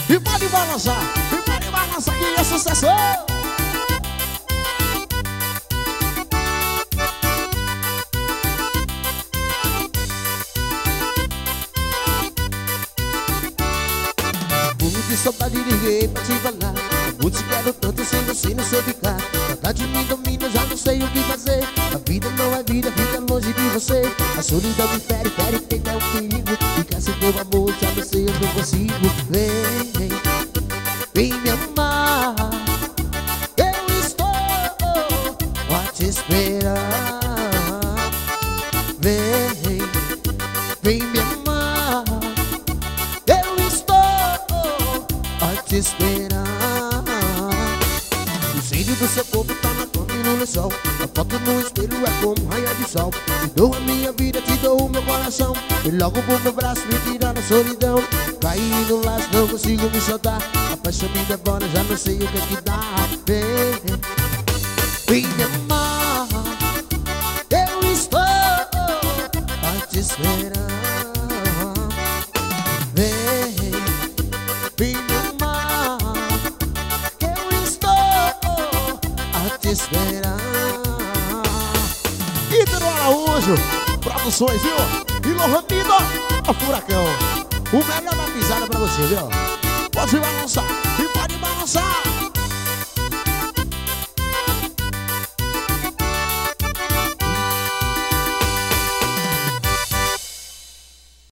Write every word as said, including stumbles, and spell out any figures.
E pode balançar, e pode balançar que é sucesso. De saudade liguei pra te falar. Eu te quero tanto sem você não sei ficar. Saudade me domina, já não sei o que fazer. A vida não é vida, fica longe de você. A solidão me fere, fere, feita é um perigo. Ficar sem teu amor, já não sei, eu não consigo. Vem, vem, vem me amar. Eu estou a te esperar. Vem, vem me amar. Te esperar. O cheiro do seu corpo tá na cama e no lençol. A foto no espelho é como um raio de sol. Te dou a minha vida, te dou o meu coração. E logo pro meu braço me tirar da solidão. Caí no laço, não consigo me soltar. A paixão me devora, já não sei o que é que dá. Vem, vem me amar. Eu estou a te esperar. Vem, vem me amar. Te esperar. Ícaro Araújo, produções, viu? E Lohandido, a Furacão. O melhor da pisada pra você, viu? Pode balançar.